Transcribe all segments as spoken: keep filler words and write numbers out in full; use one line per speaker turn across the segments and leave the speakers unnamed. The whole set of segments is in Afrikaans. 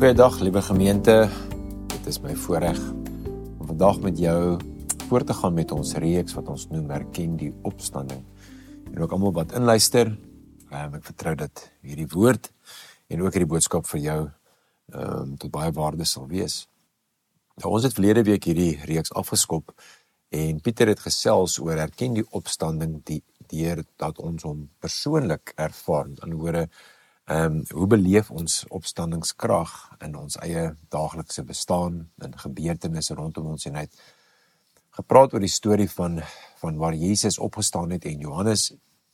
Goeiedag, liewe gemeente. Dit is my voorreg om vandag met jou voort te gaan met ons reeks wat ons noem Herken die opstanding. En ook almal wat inluister, um, ek vertrou dat hierdie woord en ook hierdie boodskap vir jou um, tot baie waarde sal wees. Nou, ons het verlede week hierdie reeks afgeskop en Pieter het gesels oor herken die opstanding die deur dat ons hom persoonlik ervaar. Met ander woorde, Um, hoe beleef ons opstandingskrag in ons eie daaglikse bestaan, in gebeurtenisse rondom ons, en hy het gepraat oor die storie van, van waar Jesus opgestaan het en Johannes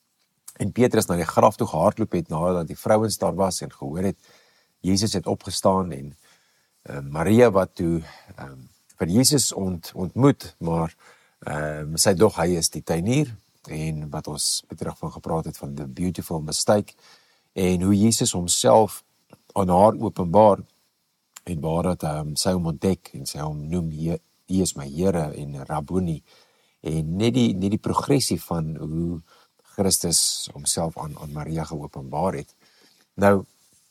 en Petrus na die graf toe gehardloop het nadat die vrouens daar was en gehoor het, Jesus het opgestaan en um, Maria wat toe um, vir Jesus ont, ontmoet, maar um, sy dog hy is die tuinier, en wat ons terug van gepraat het van the beautiful mistake, en hoe Jesus homself aan haar openbaar, en waar dat um, sy hom ontdek, en sy hom noem, hy is my Here, en Rabboni, en net die, net die progressie van hoe Christus homself aan, aan Maria geopenbaar het. Nou,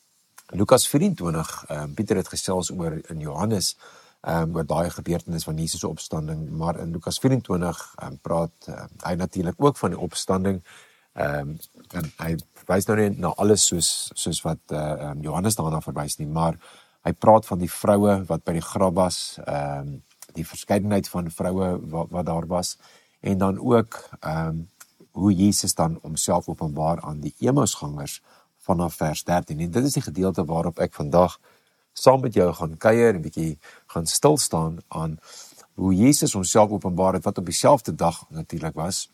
Lukas vyf-en-twintig, um, Pieter het gesels oor in Johannes, um, oor daai gebeurtenis van Jesus opstanding, maar in Lukas vyf-en-twintig um, praat um, hy natuurlik ook van die opstanding, um, en hy verwys nou nie na alles soos, soos wat uh, um, Johannes daarna verwys nie, maar hy praat van die vroue wat by die graf was, um, die verskeidenheid van vroue wat, wat daar was, en dan ook um, hoe Jesus dan homself openbaar aan die Emmausgangers vanaf vers dertien. En dit is die gedeelte waarop ek vandag saam met jou gaan kuier en 'n bietjie gaan stil staan aan hoe Jesus homself openbaar het, wat op dieselfde dag natuurlik was,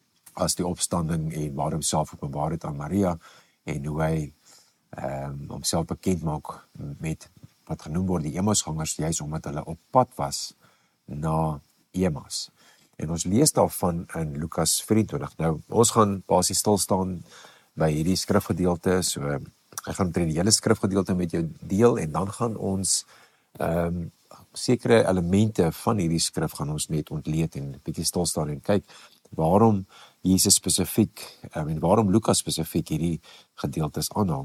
as die opstanding en waar homself openbaar het aan Maria, en hoe hy um, homself bekend maak met wat genoem word die Emmausgangers, juist omdat hulle op pad was na Emmaus. En ons lees daarvan in Lukas vyf-en-twintig. Nou, ons gaan basies stil staan by hierdie skrifgedeelte, so ek gaan die hele skrifgedeelte met jou deel, en dan gaan ons um, sekere elemente van hierdie skrif gaan ons net ontleed en 'n bietjie stil staan en kyk waarom Jesus spesifiek, um, en waarom Lukas spesifiek hierdie gedeeltes aanhaal.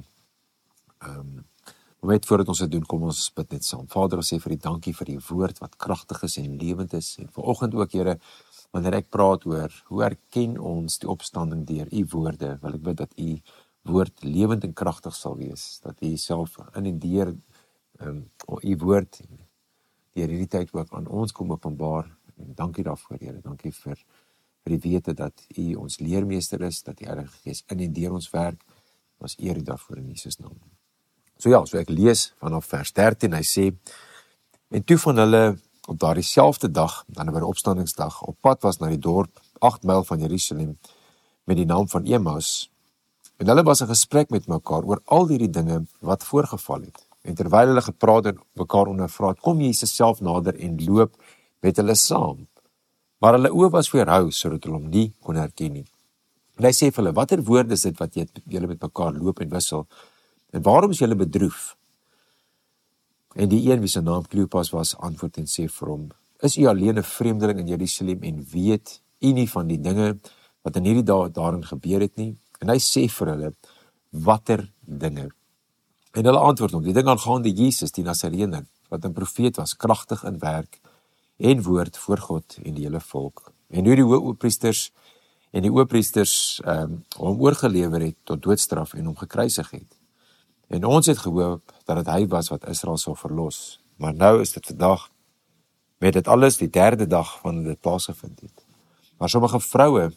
Um, Net voordat ons dit doen, kom ons bid net saam. Vader, ons sê vir U dankie vir die woord wat kragtig is en lewend is, en vanoggend ook, Here, wanneer ek praat oor hoe herken ons die opstanding deur U woorde, wil ek bid dat U woord lewend en kragtig sal wees, dat U self in en deur um, U woord deur hierdie tyd ook aan ons kom openbaar, en dankie daarvoor, Here, dankie vir vir die wete dat U ons leermeester is, dat die Heilige Gees in en deur ons werk, ons eer U daarvoor in Jesus naam. So ja, so ek lees vanaf vers dertien, hy sê, en toe van hulle op daardie selfde dag, dan by die opstandingsdag, op pad was na die dorp, agt myl van Jerusalem, met die naam van Emmaus, en hulle was in gesprek met mekaar oor al hierdie dinge wat voorgeval het, en terwyl hulle gepraat en mekaar ondervra het, kom Jesus self nader en loop met hulle saam, maar hulle oë was weerhou, sodat hulle hom nie kon herken nie. En hy sê vir hulle, watter woord is dit wat julle met mekaar loop en wissel, en waarom is julle bedroef? En die een wie sy naam Kleopas was, antwoord en sê vir hom, is u alleen 'n vreemdeling in Jerusalem en weet u nie van die dinge wat in hierdie dae daarin gebeur het nie? En hy sê vir hulle, watter dinge? En hulle antwoord hom, die ding aangaande Jesus, die Nasareëner, wat 'n profeet was, kragtig in werk en woord voor God en die hele volk. En hoe die hoëpriesters en die oorpriesters um, hom oorgelewer het tot doodstraf en hom gekruisig het. En ons het gehoop dat het hy was wat Israel sou verlos. Maar nou is dit vandag, met dit alles die derde dag van dit plaasgevind het. Maar sommige vroue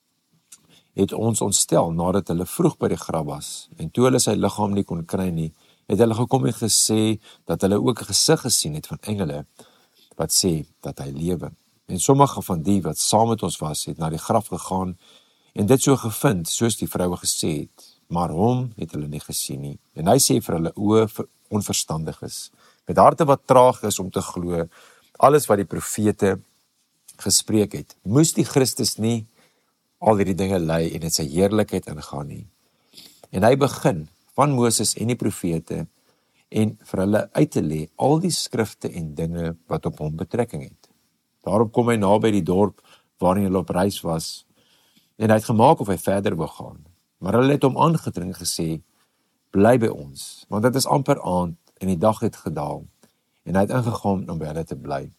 het ons ontstel nadat hulle vroeg by die graf was. En toe hulle sy liggaam nie kon kry nie, het hulle gekom en gesê dat hulle ook 'n gesig gesien het van engele wat sê dat hy lewe. En sommige van die wat saam met ons was, het na die graf gegaan en dit so gevind, soos die vroue gesê het. Maar hom het hulle nie gesien nie. En hy sê vir hulle, o onverstandig is, met harte wat traag is om te glo, alles wat die profete gespreek het. Moes die Christus nie al hierdie dinge ly en in sy heerlikheid ingaan nie. En hy begin van Moses en die profete en vir hulle uit te lê al die skrifte en dinge wat op hom betrekking het. Daarop kom hy naby die dorp waarin hulle op reis was en hy het gemaak of hy verder wou gaan. Maar hulle het hom aangedring gesê, bly by ons, want dit is amper aand en die dag het gedaal, en hy het ingegaan om by hulle te bly.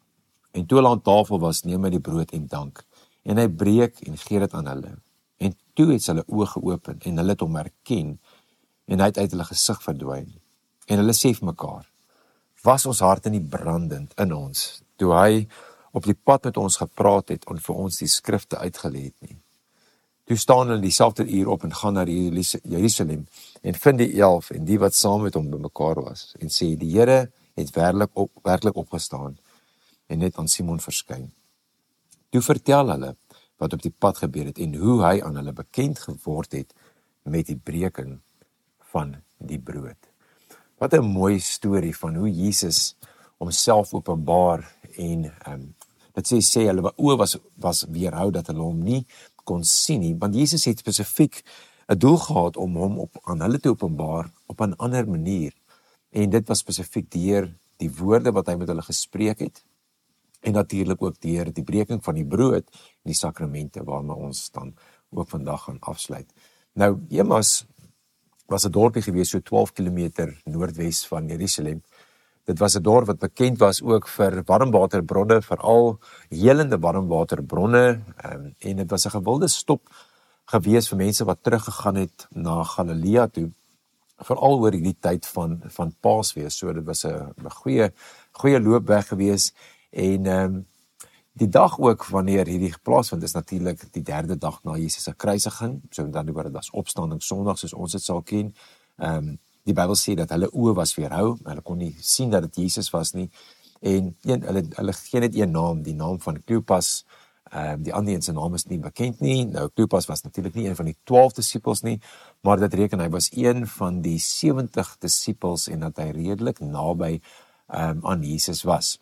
En toe hulle aan tafel was, neem hy die brood en dank, en hy breek en gee dit aan hulle. En toe het sy hulle oë geopen, en hulle het hom herken, en hy het uit hulle gesig verdwyn. En hulle sê vir mekaar, was ons harte nie brandend in ons, toe hy op die pad met ons gepraat het, en vir ons die skrifte uitgelê het nie. Toe staan hulle dieselfde uur op, en gaan na Jerusalem, en vind die elf, en die wat saam met hom bymekaar was, en sê, die Here het werklik, op, werklik opgestaan, en het aan Simon verskyn. Toe vertel hulle, wat op die pad gebeur het, en hoe hy aan hulle bekend geword het, met die breking van die brood. Wat 'n mooi storie van hoe Jesus homself openbaar, en um, dit sê, sê hulle oë was, was weerhou, dat hulle hom nie kon sien nie, want Jesus het spesifiek 'n doel gehad om hom op, aan hulle te openbaar, op 'n ander manier, en dit was spesifiek deur die woorde wat hy met hulle gespreek het, en natuurlik ook deur die breking van die brood, en die sakramente, waarmee ons dan ook vandag gaan afsluit. Nou, Emmaus was 'n dorpie gewees, so twaalf kilometer noordwes van Jerusalem. Dit was 'n dorp wat bekend was ook vir warmwaterbronne, veral helende warmwaterbronne, um, en dit was 'n gewilde stop gewees vir mense wat teruggegaan het na Galilea toe, veral oor die tyd van, van Paasfees, so dit was 'n goeie, goeie loopweg gewees, en um, die dag ook, wanneer hierdie plaasvind, is natuurlik die derde dag na Jesus se kruisiging, so dan oor dit was opstanding Sondag, soos ons dit sal ken. Um, die Bybel sê dat hulle oë was weerhou, hulle kon nie sien dat dit Jesus was nie, en een, hulle, hulle gee net een naam, die naam van Kleopas, um, die ander een se naam is nie bekend nie. Nou, Kleopas was natuurlik nie een van die twaalf disippels nie, maar dit reken hy was een van die sewentig disippels, en dat hy redelik naby um, aan Jesus was.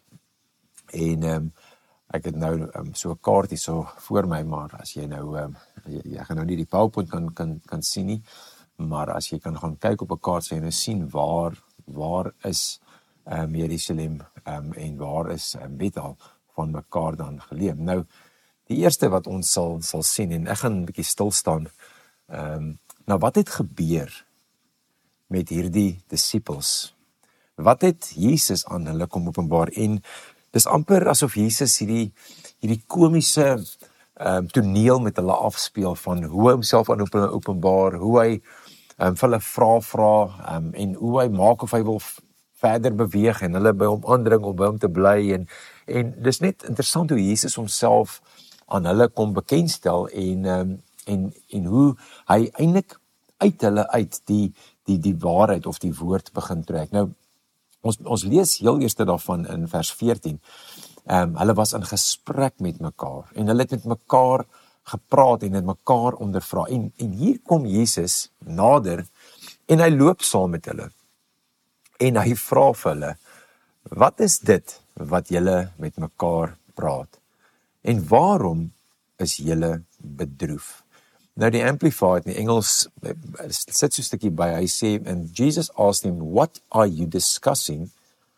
En um, ek het nou um, so 'n kaart hier so voor my, maar as jy nou, um, jy, jy gaan nou nie die PowerPoint kan, kan, kan sien nie, maar as jy kan gaan kyk op 'n kaart, sê jy nou sien waar, waar is um, Jerusalem um, en waar is um, Bethel van mekaar dan geleë. Nou, die eerste wat ons sal, sal sien, en ek gaan 'n bietjie stil staan, um, nou wat het gebeur met hierdie disippels? Wat het Jesus aan hulle kom openbaar? En dis amper asof Jesus hierdie, hierdie komiese um, toneel met hulle afspeel, van hoe hy homself aan open, openbaar, hoe hy um, vir hulle vra vra, um, en hoe hy maak of hy wil verder beweeg, en hulle by hom aandring om by hom te bly, en, en dis net interessant hoe Jesus homself aan hulle kom bekendstel, en, um, en, en hoe hy eintlik uit hulle uit die, die, die waarheid of die woord begin trek. Nou, Ons, ons lees heel eerste daarvan in vers veertien. Um, hulle was in gesprek met mekaar, en hulle het met mekaar gepraat, en het mekaar ondervra. En, en hier kom Jesus nader, en hy loop saam met hulle. En hy vra vir hulle, wat is dit wat julle met mekaar praat? En waarom is julle bedroef? Nou die Amplified in die Engels sit so 'n stukkie by, hy sê, and Jesus asked him, what are you discussing?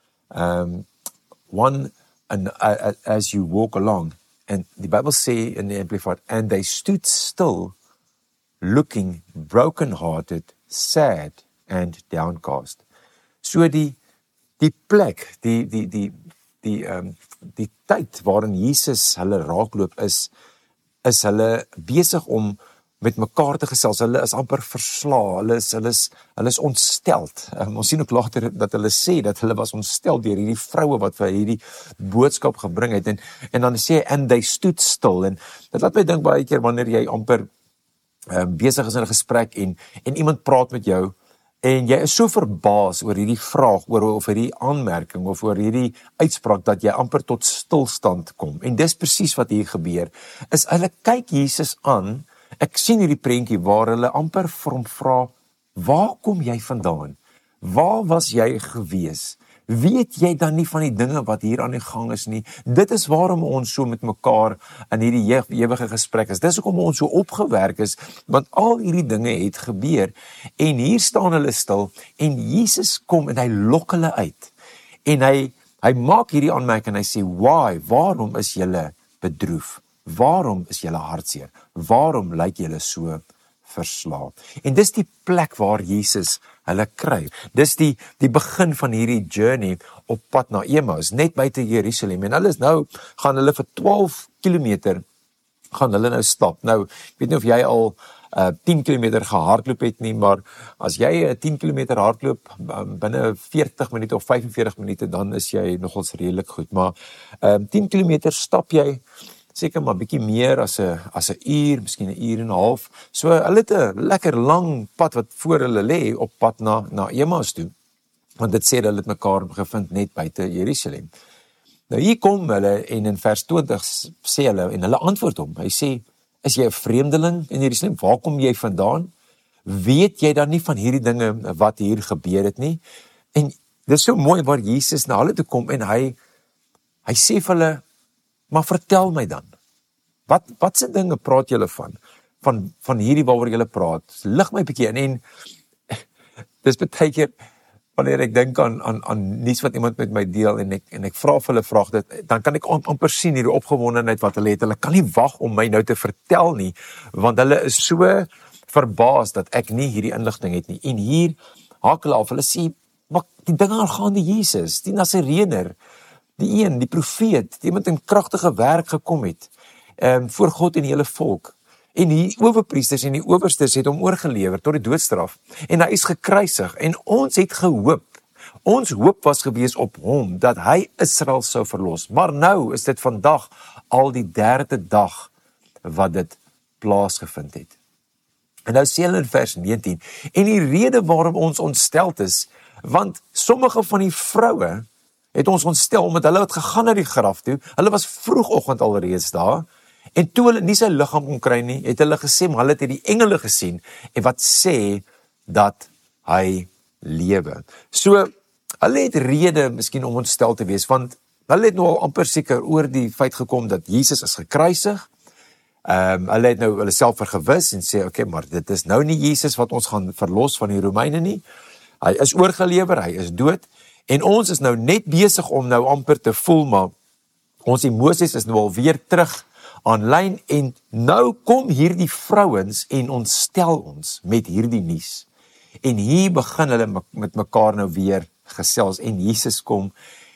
Um, one, and uh, as you walk along, and die Bybel sê in die Amplified, and they stood still, looking broken-hearted, sad and downcast. So die, die plek, die, die, die, die, um, die tyd waarin Jesus hulle raakloop is, is hulle besig om met mekaar te gesels. Hulle is amper versla, hulle is, hulle is, hulle is ontsteld. Um, ons sien ook later dat hulle sê, dat hulle was ontsteld deur hierdie vroue wat vir hierdie boodskap gebring het, en, en dan sê, and they stood still, en dit laat my dink baie keer, wanneer jy amper um, besig is in 'n gesprek, en, en iemand praat met jou, en jy is so verbaas oor hierdie vraag, oor of hierdie aanmerking, of oor hierdie uitspraak, dat jy amper tot stilstand kom, en dis presies wat hier gebeur, is hulle kyk Jesus aan. Ek sien hierdie prentjie waar hulle amper vir hom vra, waar kom jy vandaan? Waar was jy gewees? Weet jy dan nie van die dinge wat hier aan die gang is nie? Dit is waarom ons so met mekaar in hierdie ewige gesprek is. Dis hoekom ons so opgewerk is, want al hierdie dinge het gebeur, en hier staan hulle stil, en Jesus kom en hy lok hulle uit, en hy, hy maak hierdie aanmerking, en hy sê, why, waarom is julle bedroef? Waarom is julle hartseer? Waarom lyk julle so versla? En dis die plek waar Jesus hulle kry. Dis die, die begin van hierdie journey op pad na Emmaus, net buite Jerusalem. En hulle is nou, gaan hulle vir twaalf kilometer, gaan hulle nou stap. Nou, ek weet nie of jy al uh, tien kilometer gehardloop het nie, maar as jy uh, tien kilometer hardloop, um, binne veertig minute of vyfenveertig minute, dan is jy nogals redelik goed. Maar um, tien kilometer stap jy, seker maar bietjie meer as 'n as 'n uur, miskien 'n uur en 'n half. So hulle het 'n lekker lang pad wat voor hulle lê op pad na na Emmaus toe. Want dit sê dat hulle het mekaar gevind net buite Jerusalem. Nou hier kom hulle en in vers twintig sê hulle en hulle antwoord hom. Hy sê, is jy 'n vreemdeling in Jerusalem? Waar kom jy vandaan? Weet jy dan nie van hierdie dinge wat hier gebeur het nie? En dis so mooi waar Jesus na hulle toe kom en hy hy sê vir hulle, maar vertel my dan, wat, wat se dinge praat julle van? Van, van hierdie waaroor julle praat, lig my bietjie in, en dis baie keer, wanneer ek dink aan, aan, aan nuus wat iemand met my deel, en ek, en ek vra vir hulle vraag dit, dan kan ek amper sien hierdie opgewondenheid wat hulle het, hulle kan nie wag om my nou te vertel nie, want hulle is so verbaas dat ek nie hierdie inligting het nie, en hier haak hulle af, hulle sê, maar die dinge aangaande Jesus, die Nasareëner, die een, die profeet, die iemand in kragtige werk gekom het, um, voor God en die hele volk. En die owerpriesters en die owerstes het hom oorgelewer tot die doodstraf. En hy is gekruisig. En ons het gehoop. Ons hoop was gewees op hom, dat hy Israel sou verlos. Maar nou is dit vandag al die derde dag wat dit plaasgevind het. En nou sê hulle in vers negentien, en die rede waarom ons ontsteld is, want sommige van die vroue het ons ontstel, omdat hulle het gegaan na die graf toe, hulle was vroegoggend alreeds daar, en toe hulle nie sy liggaam kon kry nie, het hulle gesê, maar hulle het die engele gesien, en wat sê, dat hy lewe. So, hulle het rede miskien om ontstel te wees, want hulle het nou al amper seker oor die feit gekom, dat Jesus is gekruisig, um, hulle het nou hulle self vergewis, en sê, oké, okay, maar dit is nou nie Jesus wat ons gaan verlos van die Romeine nie, hy is oorgelewer, hy is dood, en ons is nou net besig om nou amper te voel, maar ons emosies is nou al weer terug aanlyn, en nou kom hierdie vrouens en ontstel ons met hierdie nuus. En hier begin hulle met mekaar nou weer gesels, en Jesus kom,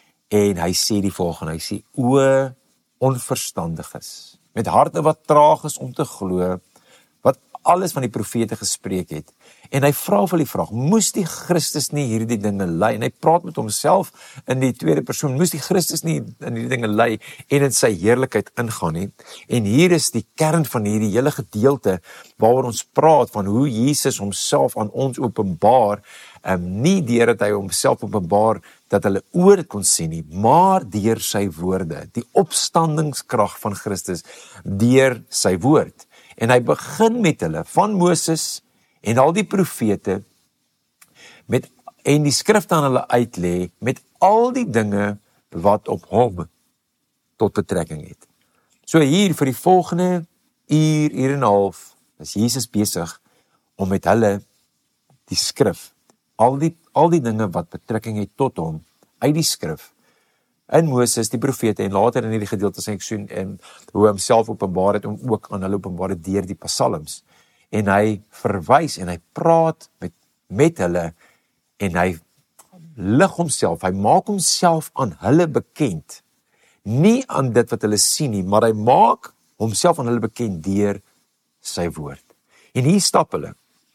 en hy sê die volgende, hy sê, o onverstandiges, met harte wat traag is om te glo, wat alles van die profete gespreek het, en hy vra vir die vraag, moes die Christus nie hierdie dinge lei, en hy praat met homself in die tweede persoon, moes die Christus nie in hierdie dinge lei, en in sy heerlikheid ingaan nie, en hier is die kern van hierdie hele gedeelte, waaroor ons praat, van hoe Jesus homself aan ons openbaar, um, nie deur dat hy homself openbaar, dat hulle oor dit kon sien nie, maar deur sy woorde, die opstandingskrag van Christus, deur sy woord, en hy begin met hulle, van Moses, en al die profete, met, en die skrifte aan hulle uitlê, met al die dinge, wat op hom, tot betrekking het. So hier, vir die volgende uur, uur en een half, is Jesus besig, om met hulle, die skrif, al die, al die dinge, wat betrekking het tot hom, uit die skrif, in Moses, die profete, en later in die gedeelte, sê ek so, en hoe hy homself openbaar het, om ook aan hulle openbaar het, deur die psalms, en hy verwys, en hy praat met, met hulle, en hy lig homself, hy maak homself aan hulle bekend, nie aan dit wat hulle sien nie, maar hy maak homself aan hulle bekend, deur sy woord. En hier stap hulle,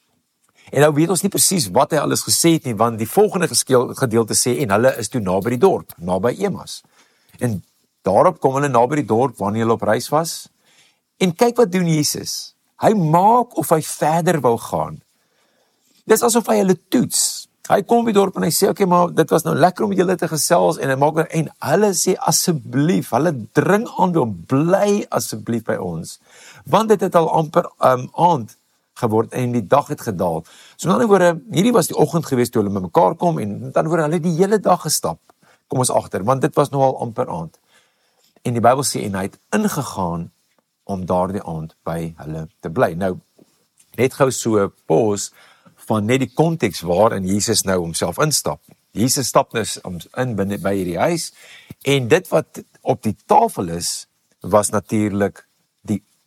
en nou weet ons nie presies wat hy alles gesê het nie, want die volgende gedeelte sê, en hulle is toe naby die dorp, naby Emmaus. En daarop kom hulle naby die dorp, wanneer hulle op reis was, en kyk wat doen Jesus. Hy maak of hy verder wou gaan. Dis asof hy hulle toets. Hy kom by die dorp en hy sê, oké, okay, maar dit was nou lekker om julle te gesels, en hy maak, en hulle sê, asseblief, hulle dring aan, bly asseblief by ons, want dit het al amper um, aand geword, en die dag het gedaal. So met ander woorde, hierdie was die oggend gewees, toe hulle met mekaar kom, en met ander woorde, hulle die hele dag gestap, kom ons agter, want dit was nou al amper aand. En die Bybel sê, en hy het ingegaan, om daardie aand by hulle te bly. Nou, net gou so pause, van net die konteks waarin Jesus nou homself instap. Jesus stap nou in binne by hierdie huis, en dit wat op die tafel is, was natuurlik die,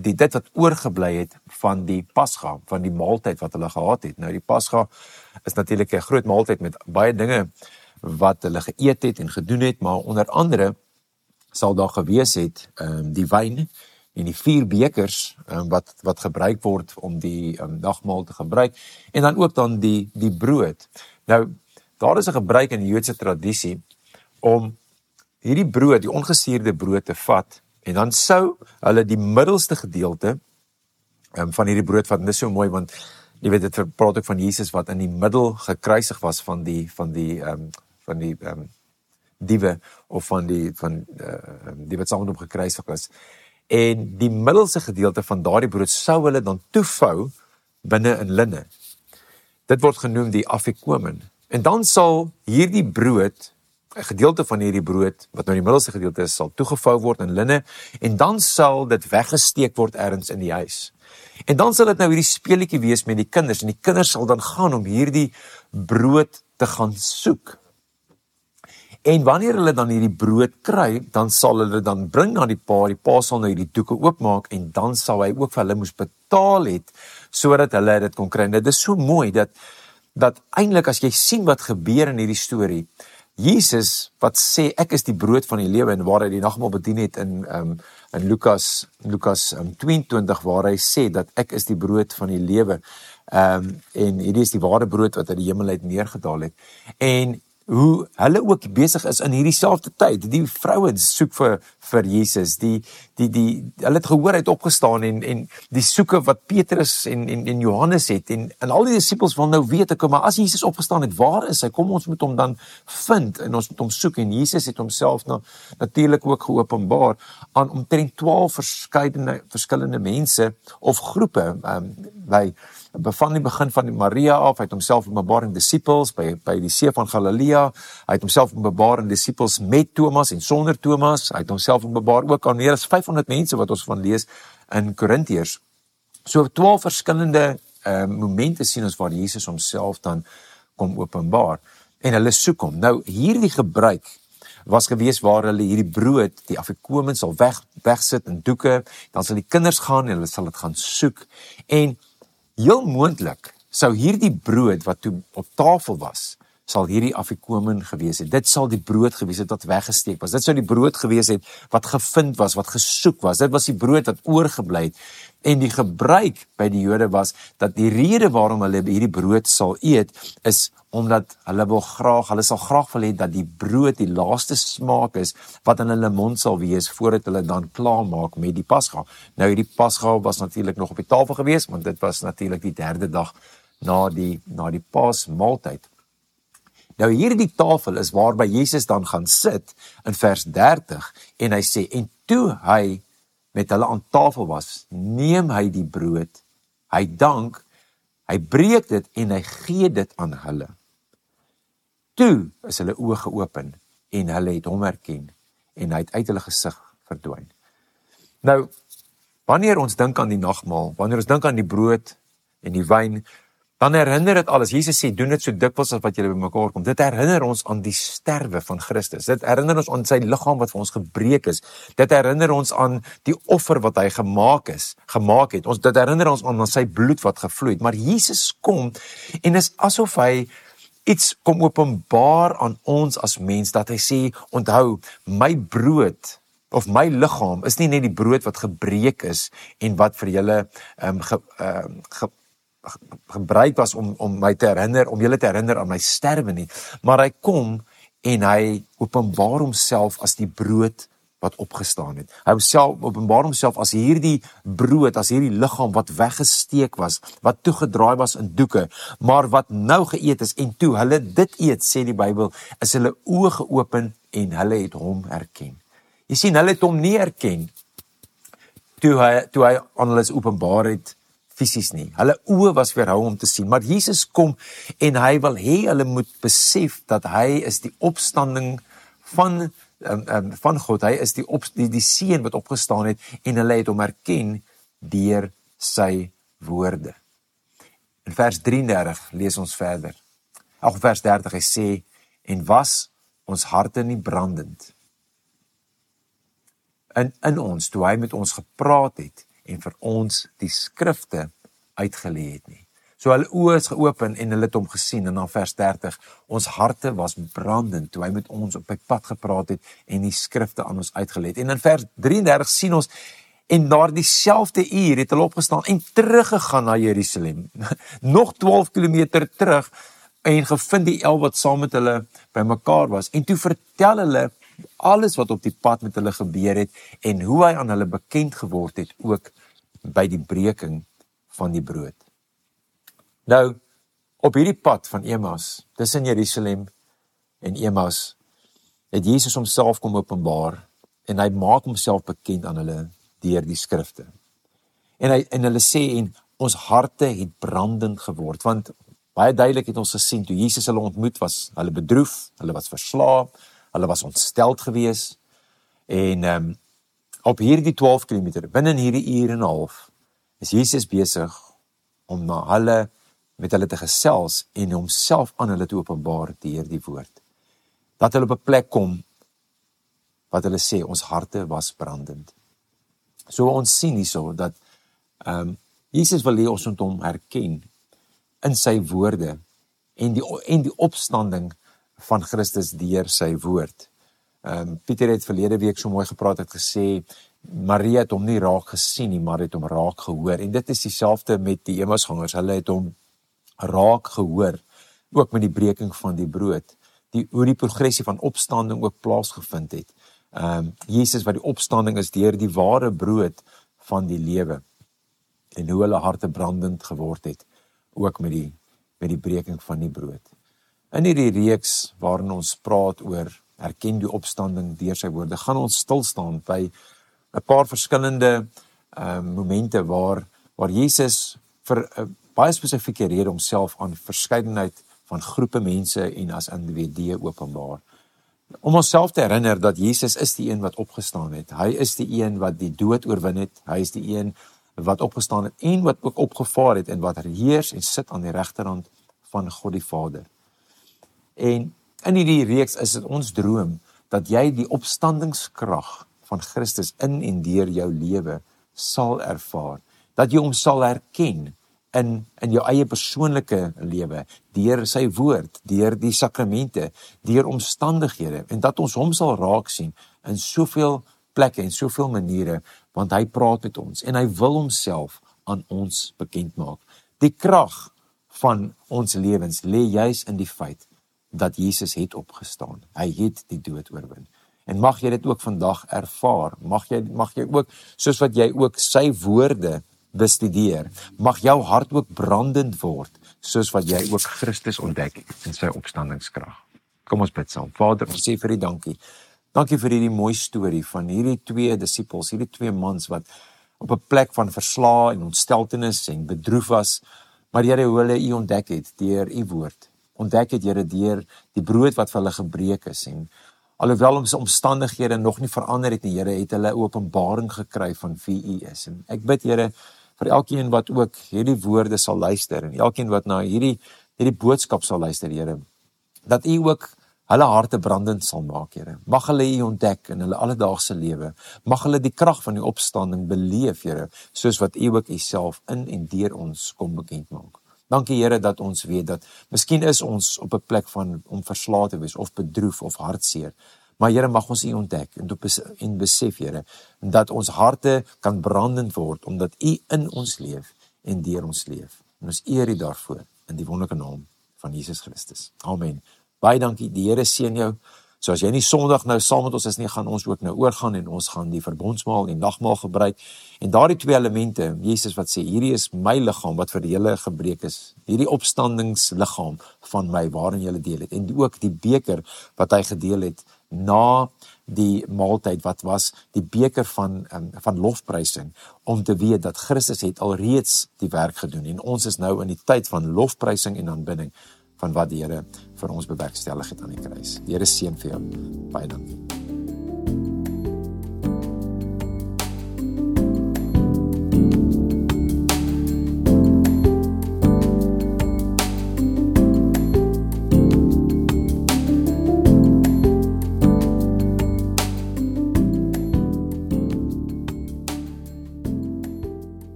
die dit wat oorgebly het van die Pasga, van die maaltyd wat hulle gehad het. Nou die Pasga is natuurlik 'n groot maaltyd met baie dinge wat hulle geëet het en gedoen het, maar onder andere sal daar gewees het um, die wyn en die vier bekers um, wat wat gebruik word om die um, nagmaal te gebruik, en dan ook dan die die brood. Nou daar is 'n gebruik in die Joodse tradisie om hierdie brood, die ongesuurde brood te vat, en dan sou hulle die middelste gedeelte um, van hierdie brood vat. En dit is so mooi, want jy weet, dit praat ook van Jesus wat in die middel gekruisig was van die van die um, van die um, diewe, of van die van uh, die wat saam met hom gekruisig was. En die middelste gedeelte van daardie brood sou hulle dan toevou binne in linne. Dit word genoem die afikomen. En dan sal hierdie brood, 'n gedeelte van hierdie brood, wat nou die middelste gedeelte is, sal toegevou word in linne, en dan sal dit weggesteek word ergens in die huis. En dan sal dit nou hierdie speletjie wees met die kinders, en die kinders sal dan gaan om hierdie brood te gaan soek. En wanneer hulle dan hierdie brood kry, dan sal hulle dan bring na die pa, die pa sal nou hierdie doeke oopmaak, en dan sal hy ook vir hulle moes betaal het, sodat hulle dit kon kry. En dit is so mooi, dat, dat eintlik as jy sien wat gebeur in hierdie storie, Jesus wat sê, ek is die brood van die lewe, en waar hy die nagmaal bedien het in, um, in Lukas, Lukas um, tweeëntwintig, waar hy sê dat ek is die brood van die lewe, um, en hierdie is die ware brood wat uit die hemel uit neergedaal het, en hoe hulle ook besig is in hierdie selfde tyd. Die vrouens soek vir vir Jesus. Die die die hulle het gehoor hy het opgestaan, en en die soeke wat Petrus en en en Johannes het, en en al die disippels wil nou weet, ek, maar as Jesus opgestaan het, waar is hy? Kom, ons moet hom dan vind en ons moet hom soek. En Jesus het homself nou natuurlik ook geopenbaar aan omtrent twaalf verskillende verskillende mense of groepe. Um, by van die begin van die Maria af, hy het homself openbaar aan disippels by by die see van Galilea. Hy het homself openbaar aan disippels met Thomas en sonder Thomas. Hy het homself openbaar ook aan meer as vyfhonderd mense wat ons van lees in Korintiërs. So twaalf verskillende uh, momente sien ons waar Jesus homself dan kom openbaar, en hulle soek hom. Nou hierdie gebruik was gewees waar hulle hierdie brood, die afikomen, sal weg wegsit in doeke, dan sal die kinders gaan en hulle sal dit gaan soek, en heel moontlik sou hierdie brood wat toe op tafel was, sal hierdie afikomen gewees het. Dit sal die brood gewees het wat weggesteek was. Dit sou die brood gewees het wat gevind was, wat gesoek was. Dit was die brood wat oorgebly het. En die gebruik by die Jode was dat die rede waarom hulle hierdie brood sal eet, is omdat hulle wil graag, hulle sal graag wil hê dat die brood die laaste smaak is wat in hulle mond sal wees voordat hulle dan klaar maak met die Pasga. Nou hierdie Pasga was natuurlik nog op die tafel gewees, want dit was natuurlik die derde dag na die na die Paasmaaltyd. Nou hierdie tafel is waarby Jesus dan gaan sit in vers dertig, en hy sê, en toe hy met hulle aan tafel was, neem hy die brood, hy dank, hy breek dit en hy gee dit aan hulle. Toe is hulle oë geopen en hulle het hom herken en hy het uit hulle gesig verdwyn. Nou, wanneer ons dink aan die nagmaal, wanneer ons dink aan die brood en die wyn, dan herinner dit alles. Jesus sê, doen dit so dikwels as wat julle bymekaar kom. Dit herinner ons aan die sterwe van Christus. Dit herinner ons aan sy liggaam wat vir ons gebreek is. Dit herinner ons aan die offer wat hy gemaak is, gemaak het. Ons dit herinner ons aan sy bloed wat gevloei het. Maar Jesus kom en is asof hy iets kom openbaar aan ons as mens, dat hy sê, onthou, my brood of my liggaam is nie net die brood wat gebreek is en wat vir julle um, ge, um, ge, gebruik was om, om my te herinner, om julle te herinner aan my sterwe nie, maar hy kom en hy openbaar homself as die brood wat opgestaan het. Hy homself, openbaar homself as hierdie brood, as hierdie liggaam wat weggesteek was, wat toegedraai was in doeke, maar wat nou geëet is, en toe hulle dit eet, sê die Bybel, is hulle oë geopen en hulle het hom herken. Jy sien, hulle het hom nie herken, toe hy, toe hy aan hulle openbaar het, fisies nie. Hulle oë was weerhou om te sien, maar Jesus kom en hy wil hê hulle moet besef dat hy is die opstanding van Um, um, van God, hy is die, op, die, die seun wat opgestaan het, en hulle het hom herken deur sy woorde. In vers drieëndertig lees ons verder. Ag, vers dertig, hy sê, en was ons harte nie brandend in, in ons, toe hy met ons gepraat het, en vir ons die skrifte uitgelê het nie. So hulle oë is geopen en hulle het hom gesien, en dan vers dertig, ons harte was brandend toe hy met ons op die pad gepraat het en die skrifte aan ons uitgelê het. En in vers drieëndertig sien ons, en daar dieselfde uur het hulle opgestaan en teruggegaan na Jerusalem, nog twaalf kilometer terug, en gevind die elf wat saam met hulle by mekaar was, en toe vertel hulle alles wat op die pad met hulle gebeur het, en hoe hy aan hulle bekend geword het, ook by die breking van die brood. Nou, op hierdie pad van Emmaus, tussen Jerusalem en Emmaus, het Jesus homself kom openbaar, en hy maak homself bekend aan hulle deur die skrifte. En, hy, en hulle sê, en ons harte het brandend geword, want baie duidelik het ons gesien, toe Jesus hulle ontmoet was, hulle bedroef, hulle was verslaaf, hulle was ontsteld gewees, en um, op hierdie twaalf kilometer, binnen hierdie uur en 'n half, is Jesus besig om na hulle, met hulle te gesels, en homself aan hulle te openbaar deur die woord. Dat hulle op 'n plek kom, wat hulle sê, ons harte was brandend. So ons sien hierso, dat um, Jesus wil hê ons moet hom herken, in sy woorde, en die, en die opstanding van Christus deur sy woord. Um, Pieter het verlede week so mooi gepraat, het gesê, Maria het hom nie raak gesien nie, maar het hom raak gehoor, en dit is dieselfde met die Emmausgangers, hulle het hom raak gehoor, ook met die breking van die brood, die, hoe die progressie van opstanding ook plaasgevind het. Um, Jesus wat die opstanding is deur die ware brood van die lewe, en hoe hulle harte brandend geword het, ook met die, met die breking van die brood. In hierdie reeks waarin ons praat oor herken die opstanding deur sy woorde, gaan ons stilstaan by 'n paar verskillende um, momente waar, waar Jesus vir 'n baie spesifieke rede homself aan verskeidenheid van groepe mense en as individue openbaar. Om onsself te herinner dat Jesus is die een wat opgestaan het. Hy is die een wat die dood oorwin het. Hy is die een wat opgestaan het en wat ook opgevaar het en wat heers en sit aan die regterhand van God die Vader. En in hierdie reeks is dit ons droom dat jy die opstandingskrag van Christus in en deur jou lewe sal ervaar. Dat jy hom sal herken in, in jou eie persoonlike lewe, deur sy woord, deur die sakramente, deur omstandighede, en dat ons hom sal raak sien in soveel plekke en soveel maniere, want hy praat met ons, en hy wil homself aan ons bekend maak. Die krag van ons lewens lê juis in die feit, dat Jesus het opgestaan. Hy het die dood oorwin. En mag jy dit ook vandag ervaar, mag jy, mag jy ook, soos wat jy ook sy woorde bestudeer, mag jou hart ook brandend word, soos wat jy ook Christus ontdek in sy opstandingskrag. Kom ons bid saam. Vader, ons sê vir die dankie. Dankie vir hierdie mooi storie van hierdie twee disippels, hierdie twee mans wat op 'n plek van verslae en ontsteltenis en bedroef was, maar Here, hoe hulle U ontdek het deur U woord. Ontdek het, Here, deur die brood wat vir hulle gebreek is, en alhoewel ons omstandighede nog nie verander het nie, Here, het hulle openbaring gekry van wie U is. En ek bid, Here, vir elkeen wat ook hierdie woorde sal luister, en elkeen wat na hierdie, hierdie boodskap sal luister, Here, dat U ook hulle harte brandend sal maak, Here. Mag hulle U ontdek in hulle alledaagse lewe. Mag hulle die krag van die opstanding beleef, Here, soos wat U ook Uself in en deur ons kom bekend maak. Dankie, Here, dat ons weet dat miskien is ons op 'n plek van om verslae te wees of bedroef of hartseer. Maar Here, mag ons U ontdek en besef, Here, dat ons harte kan brandend word omdat U in ons leef en deur ons leef. En ons eer U daarvoor in die wonderlike naam van Jesus Christus. Amen. Baie dankie, die Here seën jou. So as jy nie Sondag nou saam met ons is nie, gaan ons ook nou oorgaan en ons gaan die verbondsmaal en nagmaal gebruik. En daardie twee elemente, Jesus wat sê, hierdie is my liggaam wat vir julle gebreek is. Hierdie opstandingsliggaam van my waarin julle deel het. En ook die beker wat hy gedeel het na die maaltyd wat was die beker van um, van lofprysing, om te weet dat Christus het alreeds die werk gedoen en ons is nou in die tyd van lofprysing en aanbidding van wat die Here vir ons bewerkstellig het aan die kruis. Die Here seën vir jou. Baie dankie.